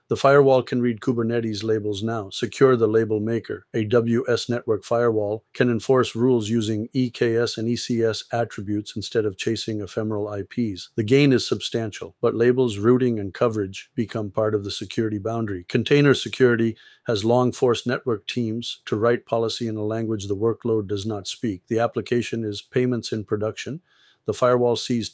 The firewall can read Kubernetes labels now. Secure the label maker. A WS network firewall can enforce rules using EKS and ECS attributes instead of chasing ephemeral IPs. The gain is substantial, but labels, routing, and coverage become part of the security boundary. Container security has long forced network teams to write policy in a language the workload does not speak. The application is payments in production. The firewall sees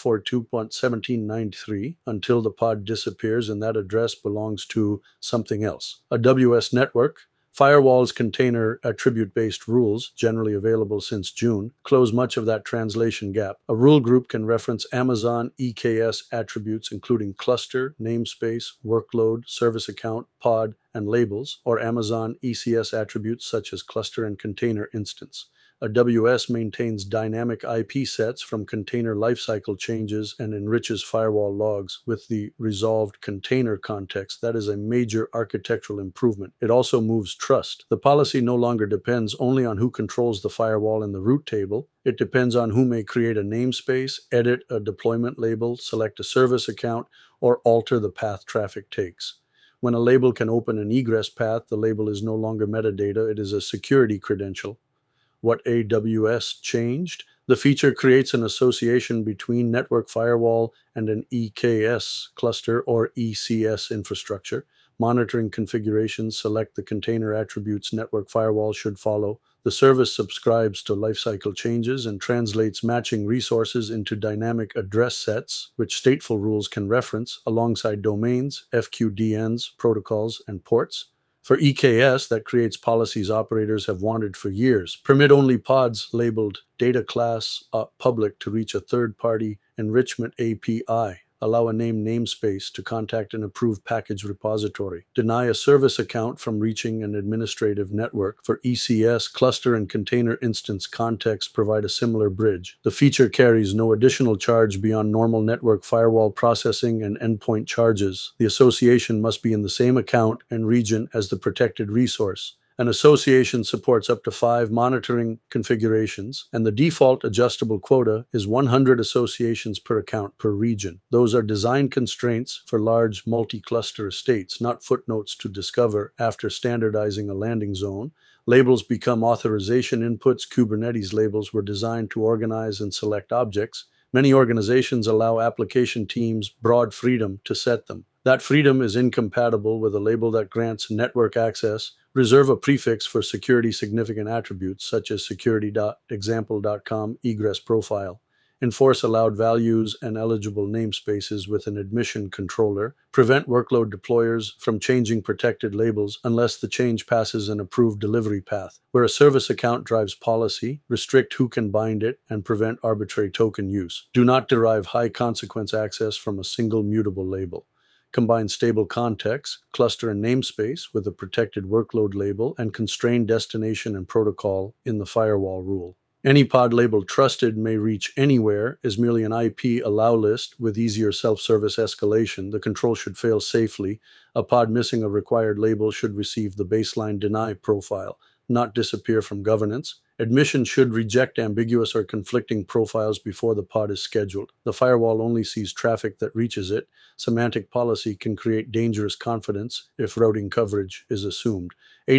10.42.1793 until the pod disappears, and that address belongs to something else. A WS network, firewall's container attribute-based rules, generally available since June, close much of that translation gap. A rule group can reference Amazon EKS attributes including cluster, namespace, workload, service account, pod, and labels, or Amazon ECS attributes such as cluster and container instance. AWS maintains dynamic IP sets from container lifecycle changes and enriches firewall logs with the resolved container context. That is a major architectural improvement. It also moves trust. The policy no longer depends only on who controls the firewall in the root table. It depends on who may create a namespace, edit a deployment label, select a service account, or alter the path traffic takes. When a label can open an egress path, the label is no longer metadata, it is a security credential. What AWS changed? The feature creates an association between network firewall and an EKS cluster or ECS infrastructure. Monitoring configurations, select the container attributes network firewall should follow. The service subscribes to lifecycle changes and translates matching resources into dynamic address sets, which stateful rules can reference alongside domains, FQDNs, protocols, and ports. For EKS, that creates policies operators have wanted for years. Permit only pods labeled data class public to reach a third-party enrichment API. Allow a named namespace to contact an approved package repository. Deny a service account from reaching an administrative network. For ECS, cluster and container instance context provide a similar bridge. The feature carries no additional charge beyond normal network firewall processing and endpoint charges. The association must be in the same account and region as the protected resource. An association supports up to 5 monitoring configurations, and the default adjustable quota is 100 associations per account per region. Those are design constraints for large multi-cluster estates, not footnotes to discover after standardizing a landing zone. Labels become authorization inputs. Kubernetes labels were designed to organize and select objects. Many organizations allow application teams broad freedom to set them. That freedom is incompatible with a label that grants network access. Reserve a prefix for security significant attributes such as security.example.com egress profile. Enforce allowed values and eligible namespaces with an admission controller. Prevent workload deployers from changing protected labels unless the change passes an approved delivery path. Where a service account drives policy, restrict who can bind it and prevent arbitrary token use. Do not derive high consequence access from a single mutable label. Combine stable context, cluster and namespace with a protected workload label, and constrain destination and protocol in the firewall rule. Any pod labeled trusted may reach anywhere is merely an IP allow list with easier self-service escalation. The control should fail safely. A pod missing a required label should receive the baseline deny profile, not disappear from governance. Admission should reject ambiguous or conflicting profiles before the pod is scheduled. The firewall only sees traffic that reaches it. Semantic policy can create dangerous confidence if routing coverage is assumed.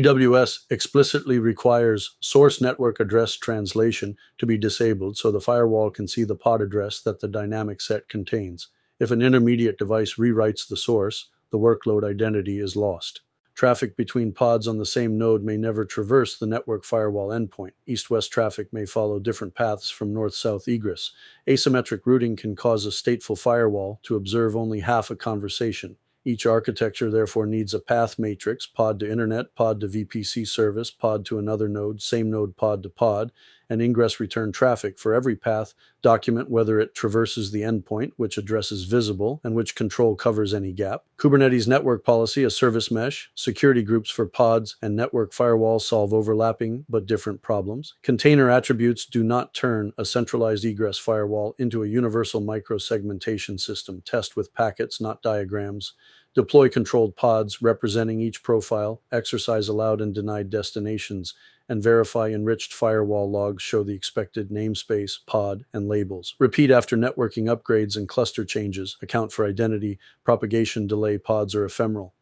AWS explicitly requires source network address translation to be disabled so the firewall can see the pod address that the dynamic set contains. If an intermediate device rewrites the source, the workload identity is lost. Traffic between pods on the same node may never traverse the network firewall endpoint. East-west traffic may follow different paths from north-south egress. Asymmetric routing can cause a stateful firewall to observe only half a conversation. Each architecture therefore needs a path matrix, pod to internet, pod to VPC service, pod to another node, same node pod to pod, and ingress return traffic for every path. Document whether it traverses the endpoint, which address is visible, and which control covers any gap. Kubernetes network policy, a service mesh, security groups for pods, and network firewalls solve overlapping but different problems. Container attributes do not turn a centralized egress firewall into a universal microsegmentation system. Test with packets, not diagrams. Deploy controlled pods representing each profile, exercise allowed and denied destinations, and verify enriched firewall logs show the expected namespace, pod, and labels. Repeat after networking upgrades and cluster changes. Account for identity, propagation delay pods are ephemeral.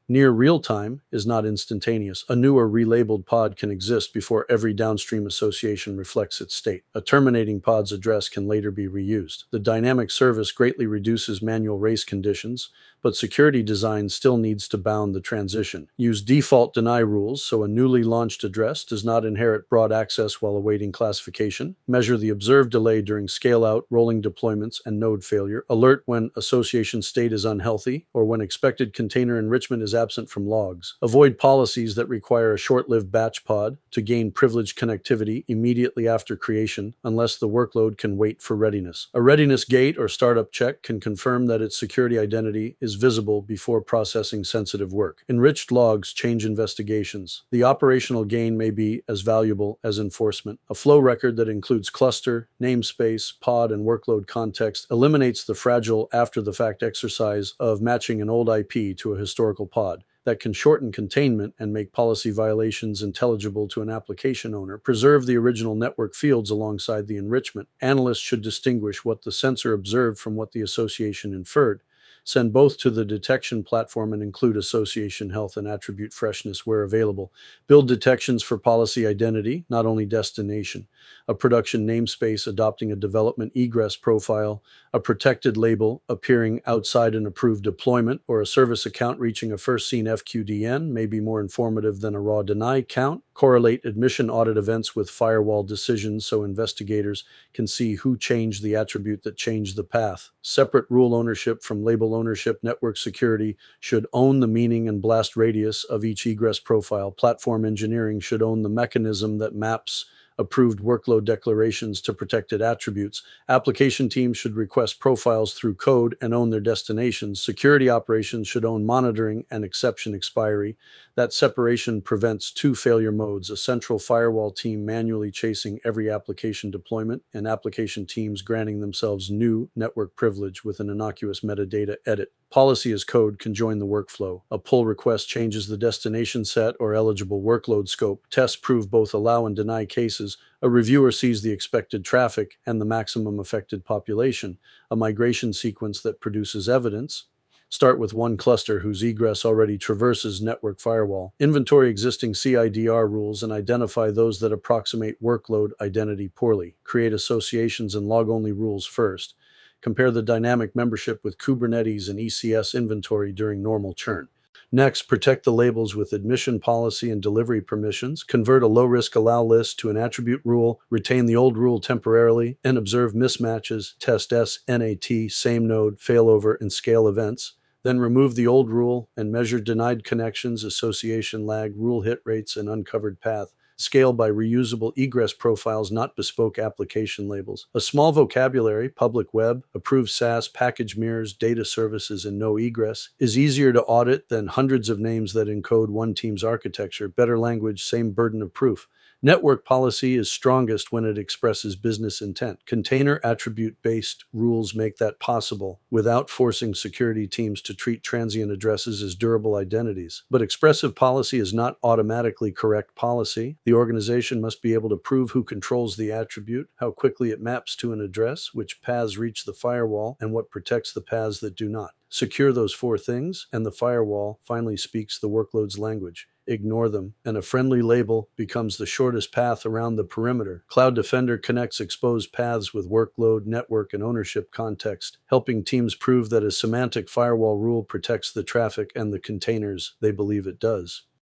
Near real-time is not instantaneous. A new or relabeled pod can exist before every downstream association reflects its state. A terminating pod's address can later be reused. The dynamic service greatly reduces manual race conditions, but security design still needs to bound the transition. Use default deny rules so a newly launched address does not inherit broad access while awaiting classification. Measure the observed delay during scale-out, rolling deployments, and node failure. Alert when association state is unhealthy or when expected container enrichment is absent from logs. Avoid policies that require a short-lived batch pod to gain privileged connectivity immediately after creation unless the workload can wait for readiness. A readiness gate or startup check can confirm that its security identity is visible before processing sensitive work. Enriched logs change investigations. The operational gain may be as valuable as enforcement. A flow record that includes cluster, namespace, pod, and workload context eliminates the fragile after-the-fact exercise of matching an old IP to a historical pod that can shorten containment and make policy violations intelligible to an application owner. Preserve the original network fields alongside the enrichment. Analysts should distinguish what the sensor observed from what the association inferred. Send both to the detection platform and include association health and attribute freshness where available. Build detections for policy identity, not only destination. A production namespace adopting a development egress profile, a protected label appearing outside an approved deployment, or a service account reaching a first seen FQDN may be more informative than a raw deny count. Correlate admission audit events with firewall decisions so investigators can see who changed the attribute that changed the path. Separate rule ownership from label ownership. Network security should own the meaning and blast radius of each egress profile. Platform engineering should own the mechanism that maps approved workload declarations to protected attributes. Application teams should request profiles through code and own their destinations. Security operations should own monitoring and exception expiry. That separation prevents two failure modes: a central firewall team manually chasing every application deployment, and application teams granting themselves new network privilege with an innocuous metadata edit. Policy as code can join the workflow. A pull request changes the destination set or eligible workload scope. Tests prove both allow and deny cases. A reviewer sees the expected traffic and the maximum affected population. A migration sequence that produces evidence. Start with one cluster whose egress already traverses network firewall. Inventory existing CIDR rules and identify those that approximate workload identity poorly. Create associations and log-only rules first. Compare the dynamic membership with Kubernetes and ECS inventory during normal churn. Next, protect the labels with admission policy and delivery permissions. Convert a low-risk allow list to an attribute rule. Retain the old rule temporarily and observe mismatches. Test SNAT, same node, failover, and scale events. Then remove the old rule and measure denied connections, association lag, rule hit rates, and uncovered path. Scale by reusable egress profiles, not bespoke application labels. A small vocabulary, public web, approved SaaS, package mirrors, data services, and no egress is easier to audit than hundreds of names that encode one team's architecture. Better language, same burden of proof. Network policy is strongest when it expresses business intent. Container attribute-based rules make that possible without forcing security teams to treat transient addresses as durable identities. But expressive policy is not automatically correct policy. The organization must be able to prove who controls the attribute, how quickly it maps to an address, which paths reach the firewall, and what protects the paths that do not. Secure those four things, and the firewall finally speaks the workload's language. Ignore them, and a friendly label becomes the shortest path around the perimeter. Cloud Defender connects exposed paths with workload, network, and ownership context, helping teams prove that a semantic firewall rule protects the traffic and the containers they believe it does.